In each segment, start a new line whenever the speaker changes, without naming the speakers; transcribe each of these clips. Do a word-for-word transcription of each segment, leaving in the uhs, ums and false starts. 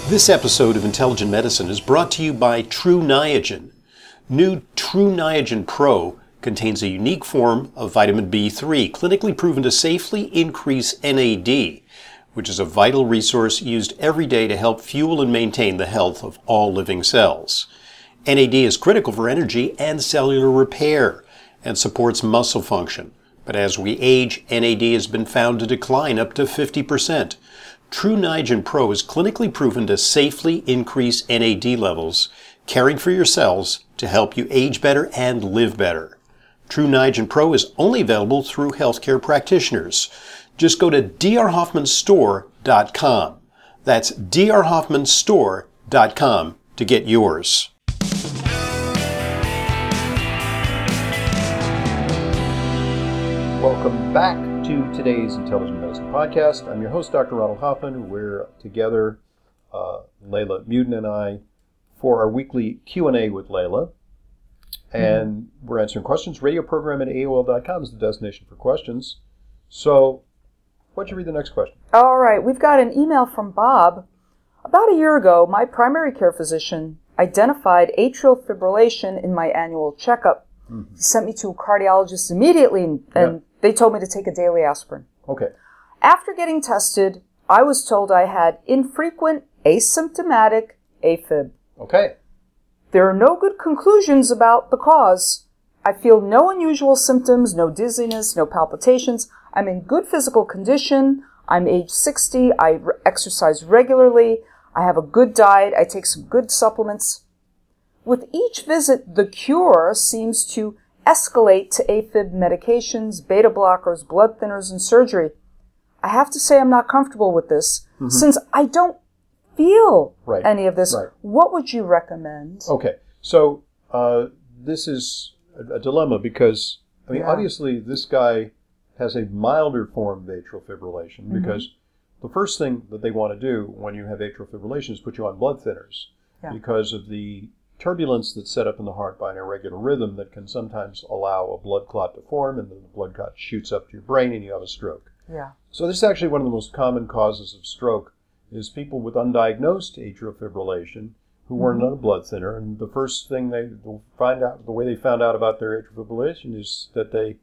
This episode of Intelligent Medicine is brought to you by True Niagen. New True Niagen Pro contains a unique form of vitamin B three, clinically proven to safely increase N A D, which is a vital resource used every day to help fuel and maintain the health of all living cells. N A D is critical for energy and cellular repair and supports muscle function. But as we age, N A D has been found to decline up to fifty percent. True Niagen Pro is clinically proven to safely increase N A D levels, caring for your cells to help you age better and live better. True Niagen Pro is only available through healthcare practitioners. Just go to d r hoffman store dot com. That's d r hoffman store dot com to get yours. Welcome back to today's Intelligent Medicine Podcast. I'm your host, Doctor Ronald Hoffman. We're together, uh, Layla Muden and I, for our weekly Q and A with Layla. And mm-hmm. we're answering questions. Radio program at A O L dot com is the destination for questions. So, why don't you read the next question?
All right. We've got an email from Bob. About a year ago, my primary care physician identified atrial fibrillation in my annual checkup. Mm-hmm. He sent me to a cardiologist immediately, and, and yeah. they told me to take a daily aspirin.
Okay.
After getting tested, I was told I had infrequent asymptomatic AFib.
Okay.
There are no good conclusions about the cause. I feel no unusual symptoms, no dizziness, no palpitations. I'm in good physical condition. I'm age sixty. I re- exercise regularly. I have a good diet. I take some good supplements. With each visit, the cure seems to escalate to AFib medications, beta blockers, blood thinners, and surgery. I have to say I'm not comfortable with this, mm-hmm. since I don't feel right. any of this.
Right.
What would you recommend?
Okay, so uh, this is a, a dilemma because, I mean, yeah. obviously this guy has a milder form of atrial fibrillation, mm-hmm. because the first thing that they want to do when you have atrial fibrillation is put you on blood thinners, yeah. because of the turbulence that's set up in the heart by an irregular rhythm that can sometimes allow a blood clot to form, and then the blood clot shoots up to your brain and you have a stroke.
Yeah.
So this is actually one of the most common causes of stroke, is people with undiagnosed atrial fibrillation who weren't mm-hmm. on a blood thinner, and the first thing they will find out, the way they found out about their atrial fibrillation is that they,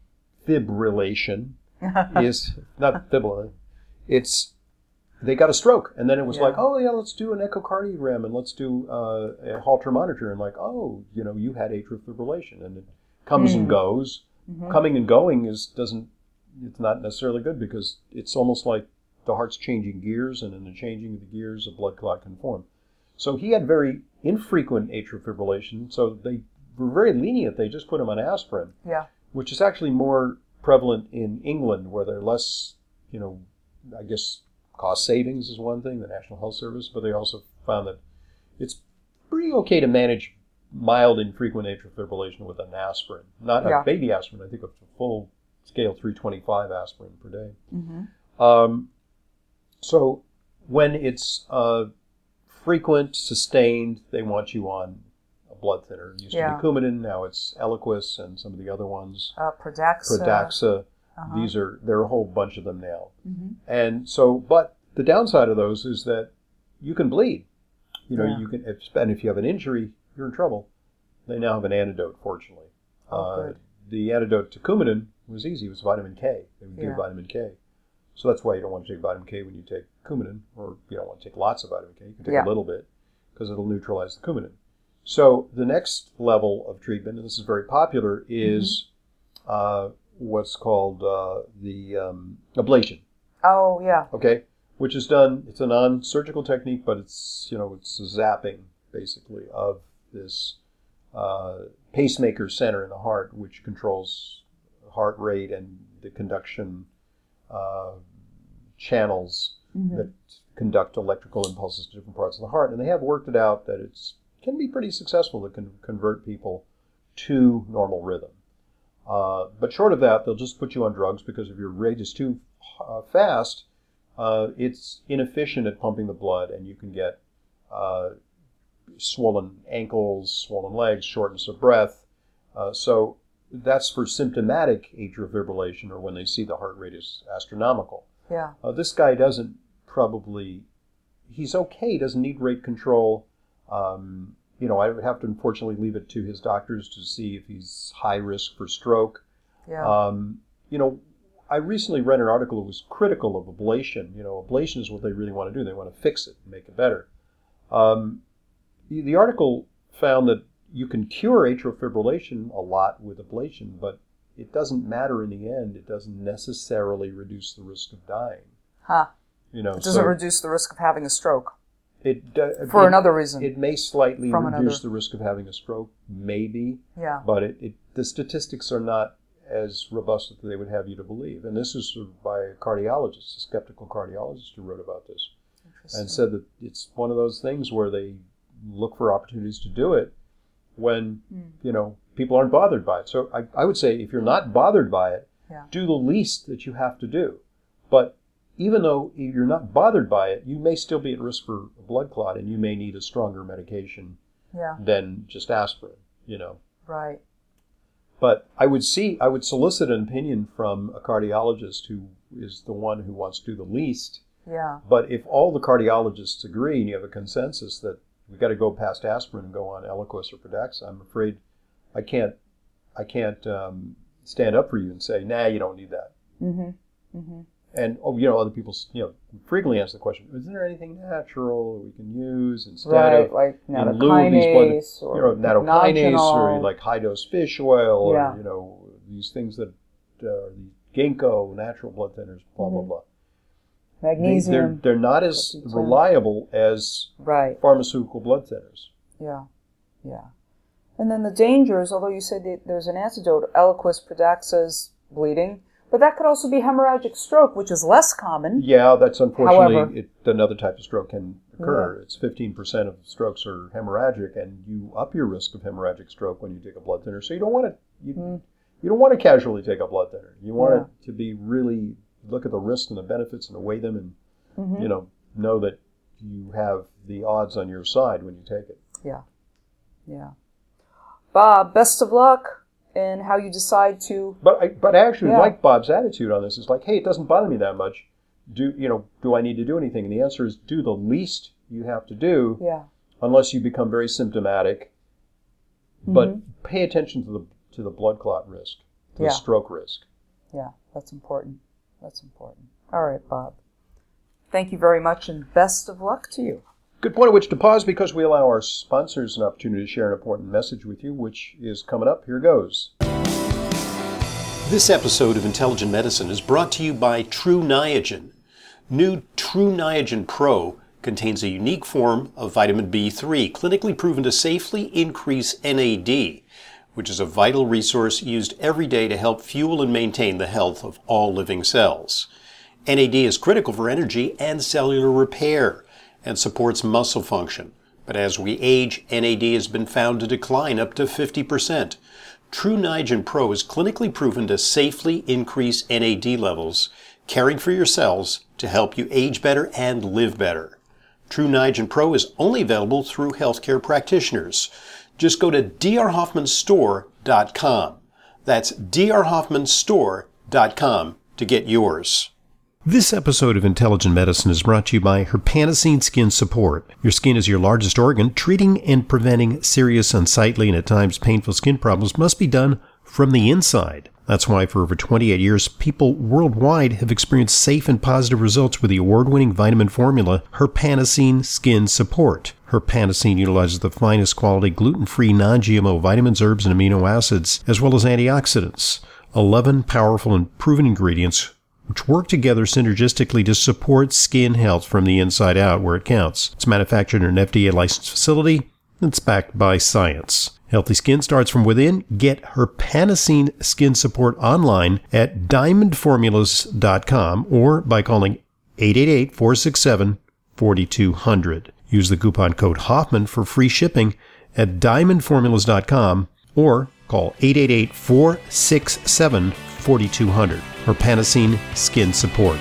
fibrillation is, not fibrillation, it's, they got a stroke, and then it was yeah. like, oh yeah, let's do an echocardiogram, and let's do uh, a Holter monitor, and like, oh, you know, you had atrial fibrillation, and it comes mm. and goes. Mm-hmm. Coming and going is doesn't, it's not necessarily good, because it's almost like the heart's changing gears, and in the changing of the gears, a blood clot can form. So he had very infrequent atrial fibrillation, so they were very lenient. They just put him on aspirin,
yeah.
which is actually more prevalent in England, where they're less, you know, I guess, cost savings is one thing, the National Health Service, but they also found that it's pretty okay to manage mild infrequent atrial fibrillation with an aspirin. Not yeah. a baby aspirin, I think a full scale three twenty-five aspirin per day. Mm-hmm. Um, so when it's uh, frequent, sustained, they want you on a blood thinner. It used yeah. to be Coumadin, now it's Eliquis and some of the other ones.
Uh, Pradaxa.
Pradaxa. Uh-huh. These are, there are a whole bunch of them now. Mm-hmm. And so, but the downside of those is that you can bleed. You know, yeah. you can, if, and if you have an injury, you're in trouble. They now have an antidote, fortunately.
Oh,
uh,
good.
The antidote to Coumadin was easy. It was vitamin K. They would
yeah.
give vitamin K. So that's why you don't want to take vitamin K when you take Coumadin, or you don't want to take lots of vitamin K. You can take
yeah.
a little bit, because it'll neutralize the Coumadin. So the next level of treatment, and this is very popular, is mm-hmm. uh, what's called uh, the um, ablation.
Oh, yeah.
Okay, which is done, it's a non-surgical technique, but it's, you know, it's a zapping, basically, of this uh, pacemaker center in the heart, which controls heart rate and the conduction uh, channels mm-hmm. that conduct electrical impulses to different parts of the heart. And they have worked it out that it's can be pretty successful to con- convert people to normal rhythm. Uh, but short of that, they'll just put you on drugs, because if your rate is too uh, fast, uh, it's inefficient at pumping the blood, and you can get uh, swollen ankles, swollen legs, shortness of breath. Uh, so that's for symptomatic atrial fibrillation, or when they see the heart rate is astronomical.
Yeah.
Uh, this guy doesn't probably
he's okay. He doesn't need rate control. Um, you know, I would have to unfortunately leave it to his doctors to see if he's high risk for stroke.
Yeah.
Um, you know, I recently read an article that was critical of ablation. You know, ablation is what they really want to do. They want to fix it and make it better. Um, the, the article found that you can cure atrial fibrillation a lot with ablation, but it doesn't matter in the end. It doesn't necessarily reduce the risk of dying.
Huh.
You know,
It doesn't
so
reduce the risk of having a stroke.
It uh,
For
it,
another reason.
It may slightly
From
reduce
another.
the risk of having a stroke, maybe.
Yeah.
But it, it the statistics are not as robust as they would have you to believe. And this is by a cardiologist, a skeptical cardiologist who wrote about this, and said that it's one of those things where they look for opportunities to do it when, mm. you know, people aren't bothered by it. So I, I would say if you're not bothered by it,
yeah.
do the least that you have to do. But even though you're not bothered by it, you may still be at risk for a blood clot, and you may need a stronger medication
yeah.
than just aspirin, you know.
Right.
But I would see, I would solicit an opinion from a cardiologist who is the one who wants to do the least.
Yeah.
But if all the cardiologists agree and you have a consensus that we've got to go past aspirin and go on Eliquis or Pradaxa, I'm afraid I can't, I can't um, stand up for you and say, nah, you don't need that.
Mm-hmm. Mm-hmm.
And, oh, you know, other people, you know, frequently ask the question, is there anything natural that we can use instead
right,
of,
like
in lieu of these blood,
or
you know, nattokinase
nongenol.
or like high-dose fish oil
yeah.
or, you know, these things that, uh, the ginkgo, natural blood thinners, blah,
mm-hmm.
blah, blah.
Magnesium.
They, they're, they're not as reliable as
right.
pharmaceutical blood thinners.
Yeah, yeah. And then the dangers, although you said that there's an antidote, Eliquis, Pradaxa's bleeding, but that could also be hemorrhagic stroke, which is less common.
Yeah, that's unfortunately
However,
it, another type of stroke can occur.
Yeah.
It's fifteen percent of strokes are hemorrhagic, and you up your risk of hemorrhagic stroke when you take a blood thinner. So you don't want to you, mm. you don't want to casually take a blood thinner. You want yeah. it to be really look at the risks and the benefits and weigh them, and mm-hmm. you know know that you have the odds on your side when you take it.
Yeah, yeah. Bob, best of luck. And how you decide to...
But I, but I actually
yeah.
like Bob's attitude on this. It's like, hey, it doesn't bother me that much. Do you know? Do I need to do anything? And the answer is do the least you have to do,
yeah.
unless you become very symptomatic.
Mm-hmm.
But pay attention to the to the blood clot risk, to
yeah.
the stroke risk.
Yeah, that's important. That's important. All right, Bob. Thank you very much, and best of luck to you.
Good point at which to pause, because we allow our sponsors an opportunity to share an important message with you, which is coming up. Here goes.
This episode of Intelligent Medicine is brought to you by True Niagen. New True Niagen Pro contains a unique form of vitamin B three, clinically proven to safely increase N A D, which is a vital resource used every day to help fuel and maintain the health of all living cells. N A D is critical for energy and cellular repair, and supports muscle function. But as we age, N A D has been found to decline up to fifty percent. True Niagen Pro is clinically proven to safely increase N A D levels, caring for your cells to help you age better and live better. True Niagen Pro is only available through healthcare practitioners. Just go to d r hoffman store dot com. That's d r hoffman store dot com to get yours. This episode of Intelligent Medicine is brought to you by Herpanacine Skin Support. Your skin is your largest organ. Treating and preventing serious, unsightly, and at times painful skin problems must be done from the inside. That's why for over twenty-eight years, people worldwide have experienced safe and positive results with the award-winning vitamin formula Herpanacine Skin Support. Herpanacine utilizes the finest quality gluten-free non-G M O vitamins, herbs, and amino acids, as well as antioxidants. eleven powerful and proven ingredients which work together synergistically to support skin health from the inside out where it counts. It's manufactured in an F D A-licensed facility. It's backed by science. Healthy skin starts from within. Get Herpanacine Skin Support online at diamond formulas dot com or by calling eight eight eight, four six seven, four two zero zero. Use the coupon code Hoffman for free shipping at diamond formulas dot com or call eight eight eight, four six seven, four two zero zero. Herpanacine Skin Support.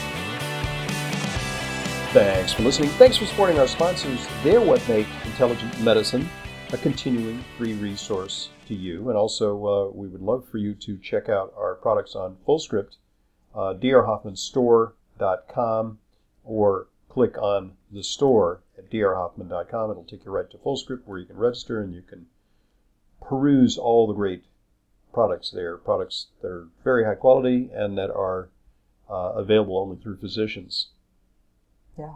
Thanks for listening. Thanks for supporting our sponsors. They're what make Intelligent Medicine a continuing free resource to you. And also, uh, we would love for you to check out our products on Fullscript, uh, d r hoffman store dot com, or click on the store at d r hoffman dot com. It'll take you right to FullScript where you can register and you can peruse all the great products there, products that are very high quality and that are uh, available only through physicians.
Yeah.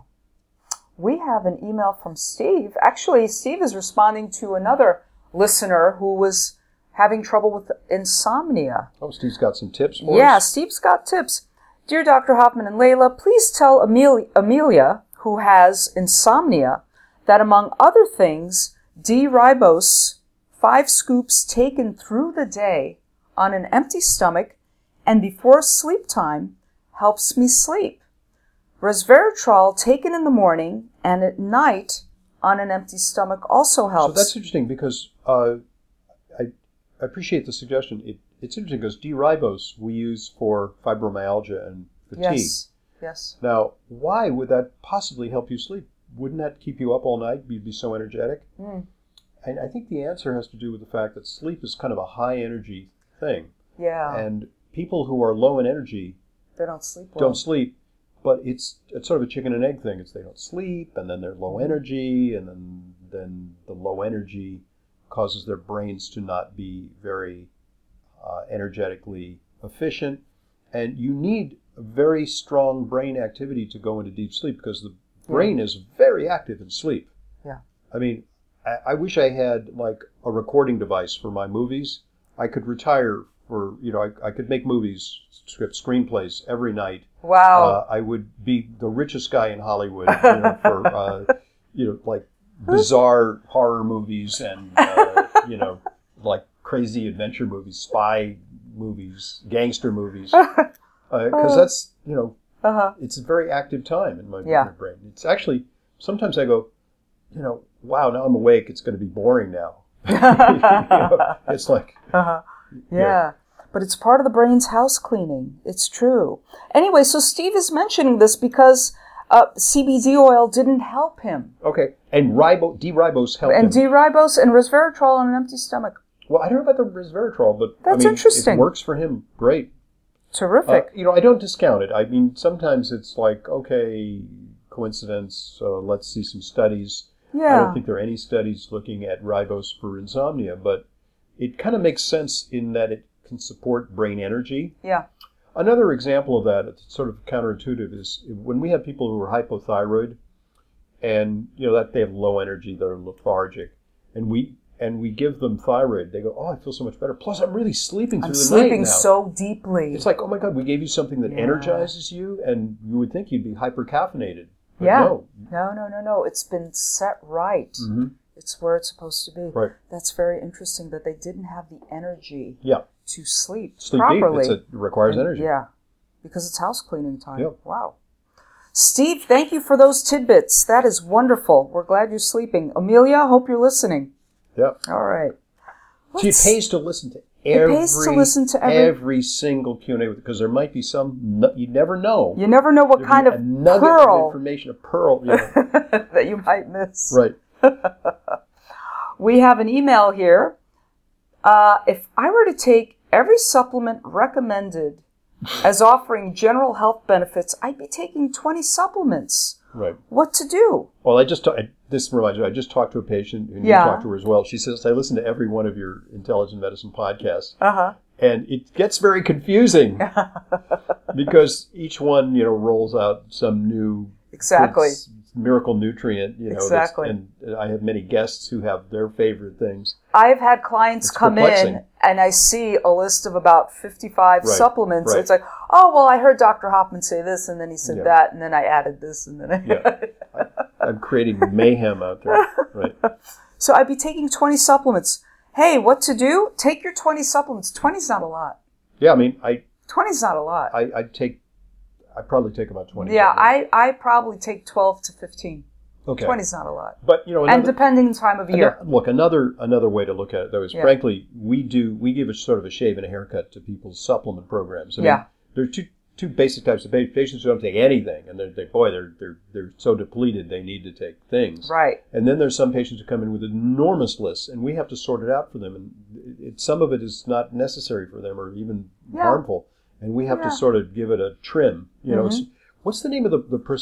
We have an email from Steve. Actually, Steve is responding to another listener who was having trouble with insomnia.
Oh, Steve's got some tips for
Yeah,
us?
Steve's got tips. Dear Doctor Hoffman and Layla, please tell Amelia, Amelia, who has insomnia, that among other things, D-ribose, five scoops taken through the day on an empty stomach and before sleep time helps me sleep. Resveratrol taken in the morning and at night on an empty stomach also helps.
So that's interesting because uh, I, I appreciate the suggestion. It, it's interesting because D-ribose we use for fibromyalgia and fatigue.
Yes, yes.
Now, why would that possibly help you sleep? Wouldn't that keep you up all night? You'd be so energetic?
Mm.
And I think the answer has to do with the fact that sleep is kind of a high energy thing.
Yeah.
And people who are low in energy
They don't sleep well.
don't sleep. But it's it's sort of a chicken and egg thing. It's they don't sleep, and then they're low energy, and then then the low energy causes their brains to not be very uh, energetically efficient. And you need a very strong brain activity to go into deep sleep because the brain yeah. is very active in sleep.
Yeah.
I mean, I, I wish I had like a recording device for my movies. I could retire for, you know, I, I could make movies, script screenplays every night.
Wow.
Uh, I would be the richest guy in Hollywood, you know, for, uh, you know, like bizarre horror movies and, uh, you know, like crazy adventure movies, spy movies, gangster movies. Because uh, that's, you know,
uh-huh.
it's a very active time in my,
yeah.
my brain. It's actually, sometimes I go, you know, wow, now I'm awake, it's going to be boring now. you know, it's like...
Uh-huh. Yeah.
yeah.
But it's part of the brain's house cleaning. It's true. Anyway, so Steve is mentioning this because uh, C B D oil didn't help him.
Okay. And ribo- D-ribose helped
and
him.
D-ribose and resveratrol on an empty stomach.
Well, I don't know about the resveratrol, but
That's
I mean,
interesting.
It works for him. Great.
Terrific.
Uh, you know, I don't discount it. I mean, sometimes it's like, okay, coincidence, so let's see some studies.
Yeah.
I don't think there are any studies looking at ribose for insomnia, but it kind of makes sense in that it can support brain energy.
Yeah.
Another example of that, it's sort of counterintuitive, is when we have people who are hypothyroid and, you know, that they have low energy, they're lethargic, and we and we give them thyroid, they go, oh, I feel so much better. Plus, I'm really sleeping through
I'm
the
sleeping
night now.
so deeply.
It's like, oh my God, we gave you something that
Yeah.
energizes you, and you would think you'd be hypercaffeinated. But
yeah.
no.
No, no, no, no. It's been set right.
Mm-hmm.
It's where it's supposed to be.
Right.
That's very interesting that they didn't have the energy
Yeah.
to sleep,
Sleep
properly.
deep. It's a, it requires
And-
energy.
Yeah, because it's house cleaning time.
Yep.
Wow. Steve, thank you for those tidbits. That is wonderful. We're glad you're sleeping. Amelia, hope you're listening.
Yep.
All right.
See, it
Let's-
pays to listen to every,
pays to listen to every-
every single Q and A because there might be some nu- you never know.
You never know what
There'd
kind
be
of
a nugget
pearl
of information, a pearl. You know.
that you might miss.
Right.
We have an email here. Uh, if I were to take every supplement recommended as offering general health benefits, I'd be taking twenty supplements.
Right.
What to do?
Well, I just ta- I, this reminds me. I just talked to a patient, and
Yeah.
you talked to her as well. She says, "I listen to every one of your intelligent medicine podcasts,
Uh-huh.
and it gets very confusing because each one, you know, rolls out some new
Exactly.
s- miracle nutrient. You know, that's-
Exactly.
and I have many guests who have their favorite things.
I've had clients
It's
come
perplexing.
in and I see a list of about fifty-five
Right,
supplements.
right.
It's like, oh, well, I heard Doctor Hoffman say this, and then he said
Yeah.
that, and then I added this, and then I...
Yeah. I, I'm creating mayhem out there. Right.
So I'd be taking twenty supplements. Hey, what to do? Take your twenty supplements. twenty's not a lot.
Yeah, I mean, I
twenty's not a lot.
I I take I probably take about twenty.
yeah,
supplements.
I, I probably take twelve to fifteen.
okay.
twenty's not a lot.
But you know,
And
another,
depending on time of year.
ano- look, another another way to look at it though is,
Yeah.
frankly, we do we give a sort of a shave and a haircut to people's supplement programs. I mean,
Yeah.
there are two two basic types of pa- patients who don't take anything, and they're they, boy, they're they're they're so depleted they need to take things.
Right.
And then there's some patients who come in with enormous lists, and we have to sort it out for them. And it, it, some of it is not necessary for them, or even
Yeah.
harmful, and we have
Yeah.
to sort of give it a trim. You know,
Mhm.
it's, what's the name of the, the person who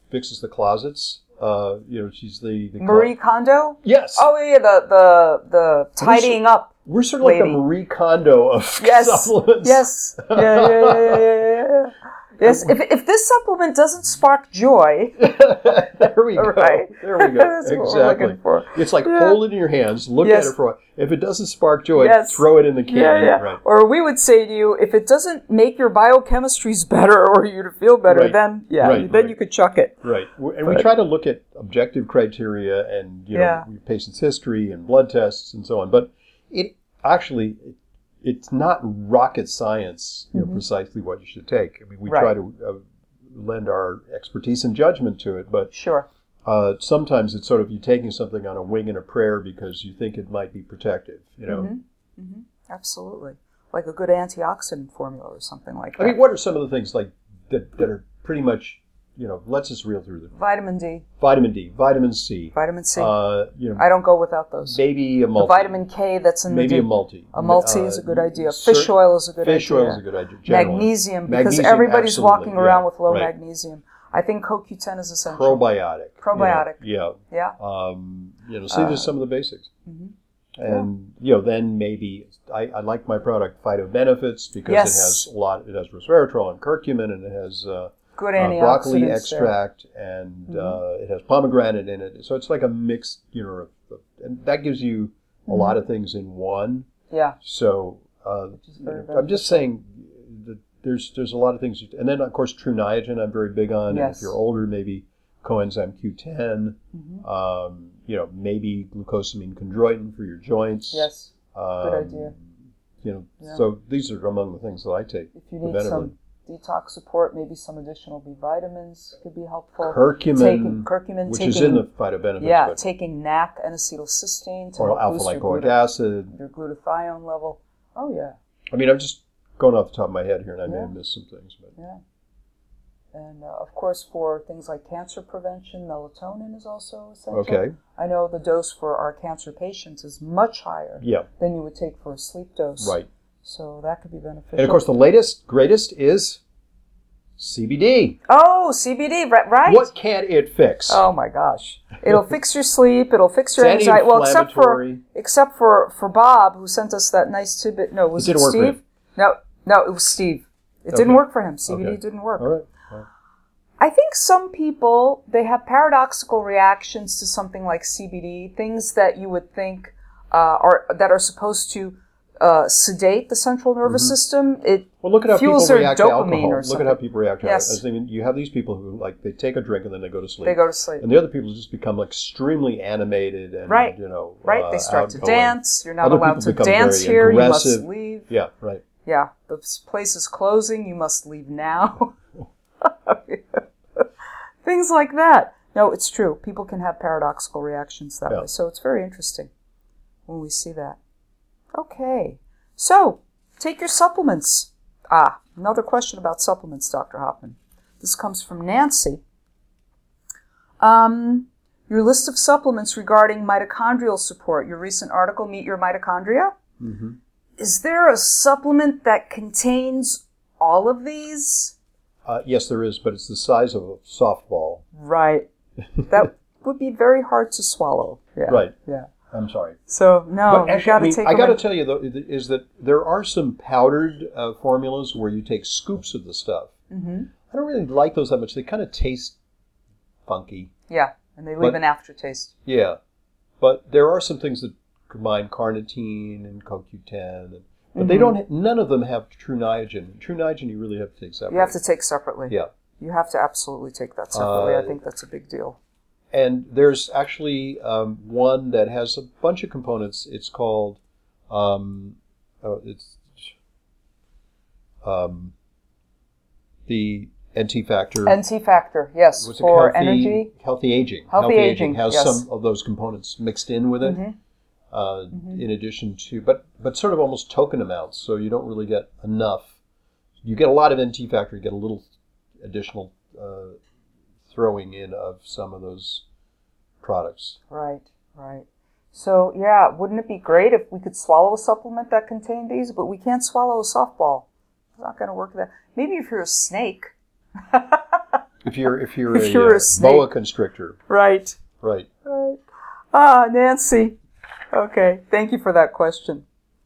fixes the closets. Uh, you know, she's the, the
Marie
clo-
Kondo?
Yes.
Oh, yeah, the, the, the tidying up.
We're sort of like the
lady.
Marie Kondo of
Yes.
supplements.
Yes. Yeah, yeah, yeah, yeah, yeah, yeah. Yes. If, if this supplement doesn't spark joy,
there we go.
right?
There we go.
That's what we're
Exactly.
looking for.
It's like
Yeah.
hold it in your hands, look
Yes.
at it for a while. If it doesn't spark joy,
Yes.
throw it in the can.
Yeah, yeah.
Right.
Or we would say to you, if it doesn't make your biochemistries better or you to feel better,
Right.
then yeah,
Right,
then
right.
you could chuck it.
Right. And we
But-
try to look at objective criteria and, you know,
Yeah.
patient's history and blood tests and so on. But it actually, it, it's not rocket science, you know, precisely what you should take. I mean, we
Mm-hmm. Right.
try to uh, lend our expertise and judgment to it, but
Sure.
uh, sometimes it's sort of you taking something on a wing and a prayer because you think it might be protective, you know.
Mm-hmm. Mm-hmm. Absolutely. Like a good antioxidant formula or something like that.
I mean, what are some of the things like that, that are pretty much, you know, let's just reel through them.
Vitamin D,
Vitamin D, vitamin C,
vitamin C.
uh, you know,
I don't go without those.
maybe a
The
multi.
vitamin K that's in
Maybe
the
a
D.
multi.
A multi
Uh,
is a good idea.
cer-
Fish oil is a good
Fish
idea.
oil is a good idea. generally.
Magnesium, because
Magnesium,
everybody's
absolutely,
walking around
yeah,
with low
right.
magnesium. I think Co Q ten is essential.
Probiotic.
Probiotic.
You know,
Yeah.
yeah. Um, you know, so
Uh,
just some of the basics.
mhm.
And, you know, then maybe, I, I like my product Phytobenefits because
Yes.
it has a lot, it has resveratrol and curcumin and it has uh,
Good
uh,
antioxidants
broccoli
there.
extract and
Mhm.
uh, it has pomegranate in it. So it's like a mixed, you know, of- of- and that gives you a
Mhm.
lot of things in one.
Yeah.
So uh,
is very
you know, I'm just saying that there's there's a lot of things. You, and then, of course, True Niagen I'm very big on. And
Yes.
if you're older, maybe coenzyme Q ten,
Mhm.
um, you know, maybe glucosamine chondroitin for your joints.
Yes.
Um,
idea.
You know,
Yeah.
so these are among the things that I take.
If you need
preventatively.
some detox support, maybe some additional B vitamins could be helpful.
Curcumin,
Taking curcumin,
which
taking,
is in the phytobenefits,
yeah,
but,
taking N A C and acetylcysteine to
or
help
alpha
boost your,
lipoic
gluta-
acid.
your glutathione level. Oh yeah,
I mean, I'm just going off the top of my head here, and I may
Yeah.
have missed some things, but
yeah. And uh, of course, for things like cancer prevention, melatonin is also essential.
okay,
I know the dose for our cancer patients is much higher
yeah,
than you would take for a sleep dose.
right.
So that could be beneficial.
And of course, the latest, greatest is C B D.
oh, C B D, right? right?
What can't it fix?
Oh my gosh! It'll fix your sleep. It'll fix your
It's
anxiety. Well, except for
anti-inflammatory.
except for for Bob, who sent us that nice tidbit. No, was
It
it,
didn't work for
Steve?
him.
No, no, it was Steve. It
Okay.
didn't work for him. C B D
Okay.
didn't work.
All right. All right.
I think some people, they have paradoxical reactions to something like C B D, things that you would think uh, are that are supposed to uh, sedate the central nervous
Mm-hmm.
system. It
Well, look at how
fuels
people
their
react to
dopamine
alcohol.
or
Look
something.
at how people react to
Yes.
alcohol. I mean, you have these people who, like, they take a drink and then they go to sleep.
they go to sleep.
And the other people just become extremely animated and,
Right.
you know,
Right?
uh,
they start to
outgoing.
dance. You're not
Other
allowed
people
to
become
dance
very
here. You
aggressive.
must leave.
Yeah, right.
Yeah, this place is closing. You must leave now. Things like that. No, it's true. People can have paradoxical reactions that
Yeah.
way. So it's very interesting when we see that. Okay. So, take your supplements. Ah, another question about supplements, Doctor Hoffman. This comes from Nancy. Um, your list of supplements regarding mitochondrial support. Your recent article, Meet Your Mitochondria.
Mm-hmm.
Is there a supplement that contains all of these?
Uh, yes, there is, but it's the size of a softball.
Right. That would be very hard to swallow. Yeah.
Right.
Yeah.
I'm sorry.
So no,
But
you
actually,
got
I
to
mean,
take.
I
them
got to
in-
tell you though, is that there are some powdered uh, formulas where you take scoops of the stuff.
Mhm.
I don't really like those that much. They kind of taste funky.
Yeah, and they leave
But-
an aftertaste.
Yeah, but there are some things that combine carnitine and Co Q ten, and, but they
Mhm.
don't. None of them have True Niagen. True Niagen you really have to take separately.
You have to take separately.
Yeah.
You have to absolutely take that separately.
Uh,
I think that's a big deal.
And there's actually um, one that has a bunch of components. It's called, um, oh, it's um, the N T factor.
N T factor, yes,
What's it,
for
healthy,
energy.
Healthy aging.
Healthy aging,
has
yes.
some of those components mixed in with it.
Mhm.
Uh,
Mhm.
In addition to, but but sort of almost token amounts, so you don't really get enough. You get a lot of N T factor, you get a little additional uh, throwing in of some of those products.
Right, right. So yeah, wouldn't it be great if we could swallow a supplement that contained these? But we can't swallow a softball. It's not going to work. That maybe if you're a snake.
If you're if you're
If
a,
you're a
uh,
snake.
boa constrictor,
Right.
right?
Right. Ah, Nancy. Okay, thank you for that question.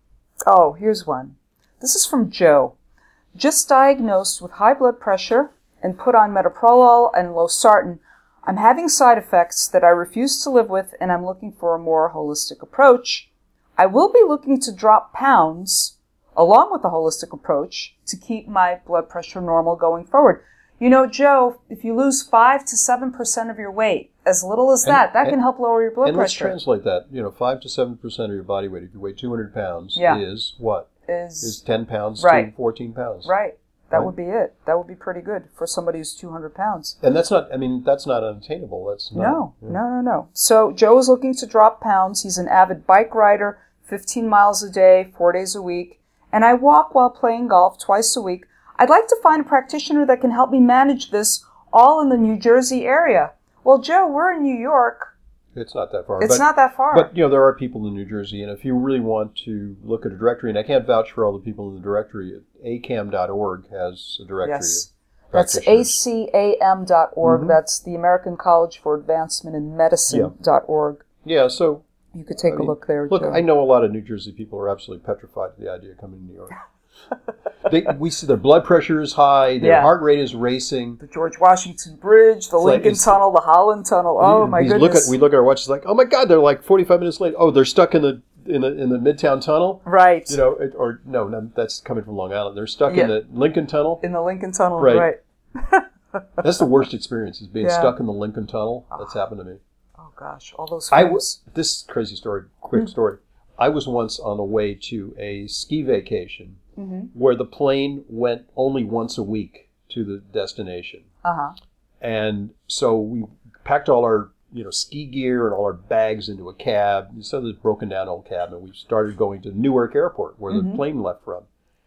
Oh, here's one. This is from Joe. Just diagnosed with high blood pressure and put on metoprolol and losartan. I'm having side effects that I refuse to live with, and I'm looking for a more holistic approach. I will be looking to drop pounds along with the holistic approach to keep my blood pressure normal going forward. You know, Joe, if you lose five to seven percent of your weight, as little as
And-
that, that
and-
can help lower your blood
And let's
pressure.
translate that. You know, five to seven percent of your body weight, if you weigh two hundred pounds,
Yeah.
is what?
Is
Is ten pounds
Right.
to fourteen pounds.
right. That
Right.
would be it. That would be pretty good for somebody who's two hundred pounds.
And that's not. I mean, that's not unattainable. That's not,
No,
yeah.
no, no, no. So Joe is looking to drop pounds. He's an avid bike rider, fifteen miles a day, four days a week. And I walk while playing golf twice a week. I'd like to find a practitioner that can help me manage this all in the New Jersey area. Well, Joe, we're in New York.
It's not that far.
It's
but,
not that far.
But, you know, there are people in New Jersey, and if you really want to look at a directory, and I can't vouch for all the people in the directory, A C A M dot org has a directory.
Yes.
of
That's A
practitioners.
C A M dot org.
Mhm.
That's the American College for Advancement in Medicine dot org.
Yeah, so,
You could take
I
a
mean,
look there,
look,
Joe.
I know a lot of New Jersey people are absolutely petrified of the idea of coming to New York. they, we see their blood pressure is high, their
Yeah.
heart rate is racing.
The George Washington Bridge, the
It's like-
Lincoln
it's-
Tunnel, the Holland Tunnel. Oh, my
we
goodness.
Look at, we look at our watches like, oh my God, they're like forty-five minutes late. Oh, they're stuck in the in the in the Midtown Tunnel.
Right.
You know, it, or no, no, that's coming from Long Island. They're stuck
Yeah.
in the Lincoln Tunnel.
In the Lincoln Tunnel,
Right.
right.
That's the worst experience, is being
Yeah.
stuck in the Lincoln Tunnel. That's happened to me.
Oh, gosh. All those
I
films.
was this crazy story, quick story. I was once on the way to a ski vacation
Mm-hmm.
where the plane went only once a week to the destination,
Uh-huh.
and so we packed all our you know ski gear and all our bags into a cab. So this broken down old cab, and we started going to Newark Airport where
Mhm.
the plane left from,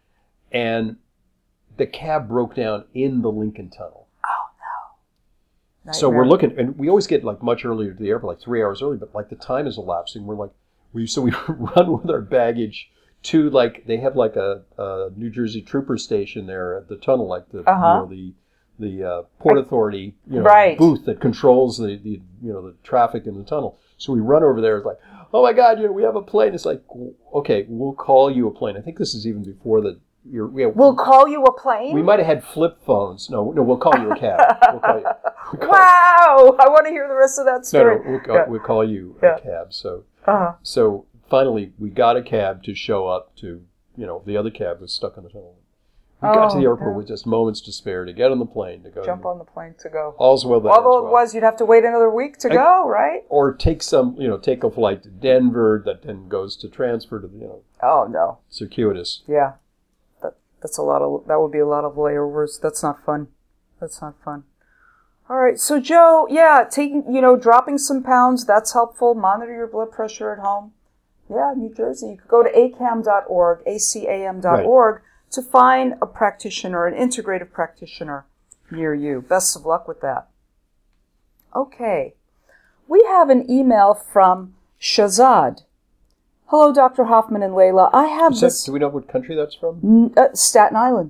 and the cab broke down in the Lincoln Tunnel. So we're
Nightmare.
looking, and we always get like much earlier to the airport, like three hours early, but like the time is elapsing. We're like, we so we run with our baggage to like they have like a, a New Jersey trooper station there at the tunnel, like the
Uh-huh.
you know the the uh, Port Authority you know,
Right.
booth that controls the, the you know the traffic in the tunnel. So we run over there. It's like, oh my God, you know we have a plane. It's like, okay, we'll call you a plane. I think this is even before the you're, we have,
We'll call you a plane?
we might have had flip phones. No, no, we'll call you a cab. We'll call you. We'll call-
Wow! I want to hear the rest of that
No,
story.
no, we'll call,
Yeah.
we'll call you
Yeah.
a cab. So,
Uh-huh.
so finally, we got a cab to show up to, you know, the other cab was stuck in the tunnel. We got to
Oh,
the airport
no.
with just moments to spare to get on the plane to go.
Jump on the plane to go.
All's well that
Although
ends well.
otherwise you'd have to wait another week to
I-
go, right?
Or take some, you know, take a flight to Denver that then goes to transfer to, you know,
Oh, no.
circuitous.
Yeah. That that's a lot of that would be a lot of layovers. That's not fun. That's not fun. All right. So Joe, yeah, taking, you know, dropping some pounds, that's helpful. Monitor your blood pressure at home. Yeah, New Jersey. You could go to A C A M dot org, A C A M dot org to find a practitioner, an integrative practitioner near you. Best of luck with that. Okay. We have an email from Shazad. Hello, Doctor Hoffman and Layla. I have
Is that-
this...
do we know what country that's from?
N- uh, Staten Island.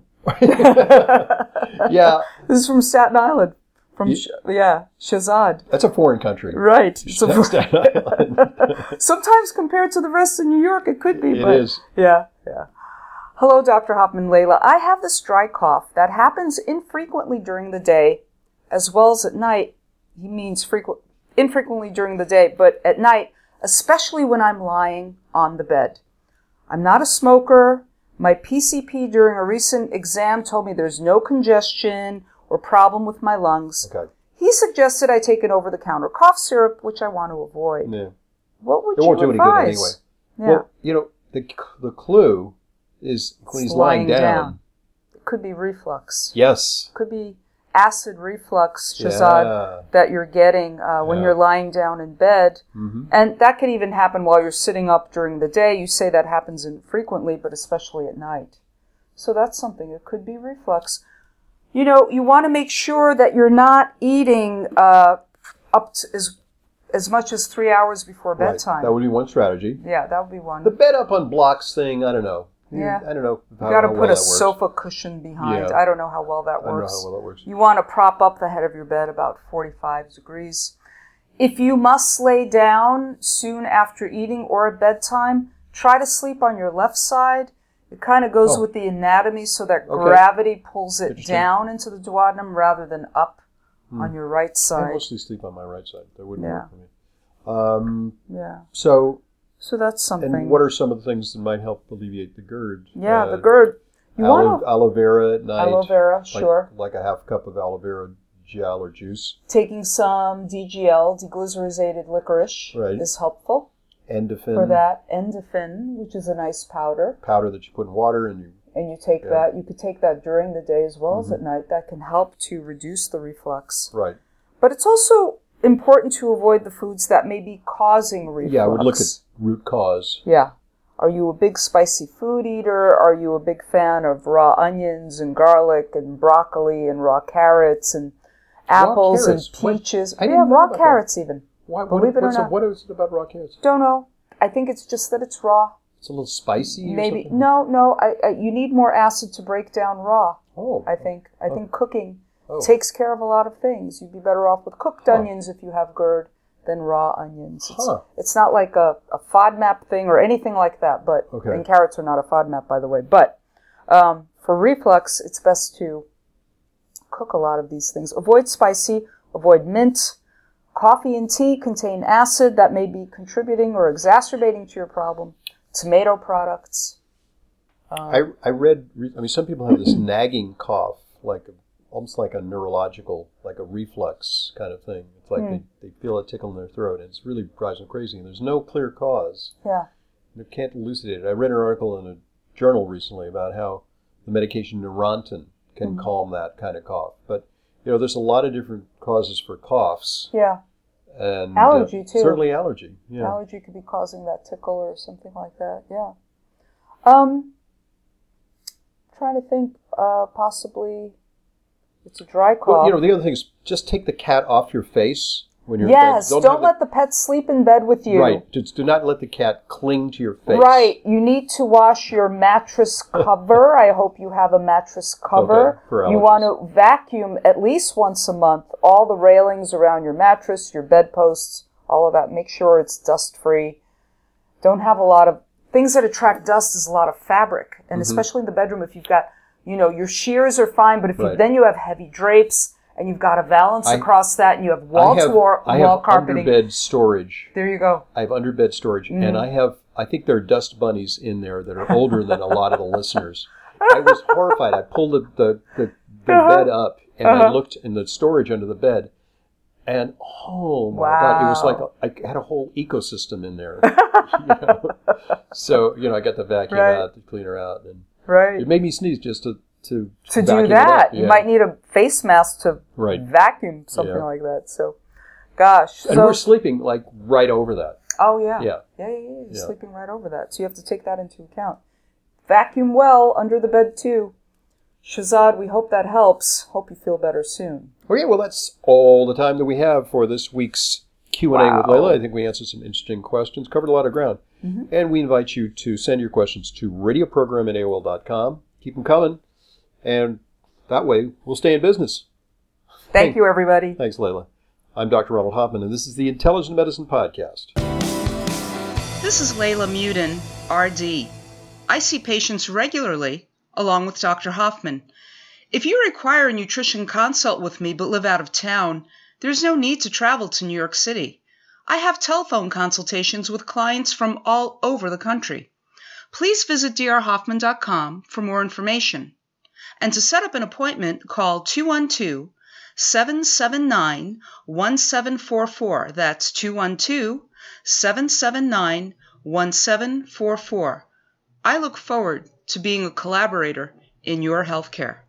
Yeah,
This is from Staten Island. From
You-
Sh- yeah, Shazad.
that's a foreign country.
Right. So
That's Staten Island.
sometimes compared to the rest of New York, it could be.
It
but
is.
Yeah, yeah. Hello, Doctor Hoffman, Layla. I have this dry cough that happens infrequently during the day, as well as at night. He means frequent, infrequently during the day, but at night, especially when I'm lying on the bed. I'm not a smoker. My P C P during a recent exam told me there's no congestion or problem with my lungs.
Okay.
He suggested I take an over-the-counter cough syrup, which I want to avoid.
Yeah.
What would
It
you
won't do any good
advise?
anyway.
Yeah.
Well, you know, the the clue is when
It's
he's lying, down.
down. It could be reflux.
Yes.
Could be acid reflux, Shazad,
Yeah.
that you're getting uh, when
Yeah.
you're lying down in bed.
Mm-hmm.
And that could even happen while you're sitting up during the day. You say that happens infrequently, but especially at night. So that's something. It could be reflux. You know, you want to make sure that you're not eating uh, up to as, as much as three hours before
Right.
bedtime.
That would be one strategy.
Yeah, that would be one.
The bed up on blocks thing, I don't know.
Yeah.
I don't know how,
You got to
how
put
well
a
that works.
sofa cushion behind.
Yeah.
I don't know how well that
I don't know
works.
how well that works.
You want to prop up the head of your bed about forty-five degrees. If you must lay down soon after eating or at bedtime, try to sleep on your left side. It kind of goes
Oh.
with the anatomy so that
Okay.
gravity pulls it
Interesting.
down into the duodenum rather than up
Hmm.
on your right
I
side.
mostly sleep on my right side. That wouldn't
Yeah.
work for me. Um,
Yeah.
so,
So that's something.
and what are some of the things that might help alleviate the GERD?
yeah,
Uh,
the GERD. You
aloe,
want to
aloe vera at night.
aloe vera,
like,
sure.
Like a half cup of aloe vera gel or juice.
Taking some D G L, deglycerizated licorice,
Right.
is helpful
Endorphin.
for that. Endorphin, which is a nice powder.
Powder that you put in water and you.
And you take
Yeah.
that. You could take that during the day as well as
Mhm.
at night. That can help to reduce the reflux.
Right.
But it's also important to avoid the foods that may be causing reflux.
Yeah, I would look at root cause.
Yeah. Are you a big spicy food eater? Are you a big fan of raw onions and garlic and broccoli and raw carrots and apples and
carrots? What?
peaches?
I
yeah,
didn't know
raw
about that.
carrots even.
Why, what,
Believe it or
what's
not.
A, what is it about raw carrots?
Don't know. I think it's just that it's raw.
It's a little spicy or
Maybe
something?
no, no. I, I, you need more acid to break down raw.
Oh.
I think. I think cooking
Oh.
takes care of a lot of things. You'd be better off with cooked
Huh.
onions if you have GERD than raw onions. It's,
Huh.
it's not like a, a FODMAP thing or anything like that. But
Okay.
and carrots are not a FODMAP, by the way. But um, for reflux, it's best to cook a lot of these things. Avoid spicy. Avoid mint. Coffee and tea contain acid that may be contributing or exacerbating to your problem. Tomato products. Um,
I, I read, re- I mean, some people have this nagging cough, like a, almost like a neurological, like a reflex kind of thing. It's like
Hmm.
they, they feel a tickle in their throat, and it's really drives them crazy. And there's no clear cause.
yeah.
They can't elucidate it. I read an article in a journal recently about how the medication Neurontin can
Mhm.
calm that kind of cough. But, you know, there's a lot of different causes for coughs.
Yeah.
And
Allergy,
uh,
too.
Certainly allergy, yeah.
Allergy could be causing that tickle or something like that. Yeah. Um, trying to think. Uh, possibly, it's a dry cough.
Well, you know, the other thing is just take the cat off your face when you're
yes.
in bed.
Don't,
have
let the pet sleep in bed with
the,
you.
Right. Just do not let the cat cling to your face.
Right. You need to wash your mattress cover. I hope you have a mattress cover.
Okay, for
You
allergies.
want to vacuum at least once a month all the railings around your mattress, your bedposts, all of that. Make sure it's dust free. Don't have a lot of things that attract dust is a lot of fabric, and
Mhm.
especially in the bedroom if you've got, you know, your shears are fine, but if you
Right.
then you have heavy drapes and you've got a valance
I-
across that and you have wall
I have,
to wall,
I
wall
have
carpeting.
underbed storage.
There you go.
I have underbed storage,
Mhm.
and I have, I think there are dust bunnies in there that are older than a lot of the listeners. I was horrified. I pulled the, the, the, the
Uh-huh.
bed up, and I
Uh-huh.
looked in the storage under the bed, and oh my God, it was like
Wow.
a, I had a whole ecosystem in there. you know? So, you know, I got the vacuum
Right.
out, the cleaner out, and
Right.
it made me sneeze just to, to,
to
vacuum
do
it
that.
up.
You
Yeah.
might need a face mask to
Right.
vacuum something
Yeah.
like that. So, gosh.
And
so,
we're sleeping like right over that.
oh, yeah.
Yeah.
Yeah, yeah, yeah. You're
Yeah.
sleeping right over that. So you have to take that into account. Vacuum well under the bed, too. Shazad, we hope that helps. Hope you feel better soon.
Okay, well, that's all the time that we have for this week's Q and A with
Wow.
Layla. I think we answered some interesting questions, covered a lot of ground.
Mhm.
And we invite you to send your questions to radioprogram at A O L dot com. Keep them coming, and that way we'll stay in business.
Thank you, everybody.
Thanks, Layla. I'm Doctor Ronald Hoffman, and this is the Intelligent Medicine Podcast.
This is Layla Muden, R D. I see patients regularly, along with Doctor Hoffman. If you require a nutrition consult with me but live out of town, there's no need to travel to New York City. I have telephone consultations with clients from all over the country. Please visit d r hoffman dot com for more information. And to set up an appointment, call two one two, seven seven nine, one seven four four. That's two one two, seven seven nine, one seven four four. I look forward to being a collaborator in your healthcare.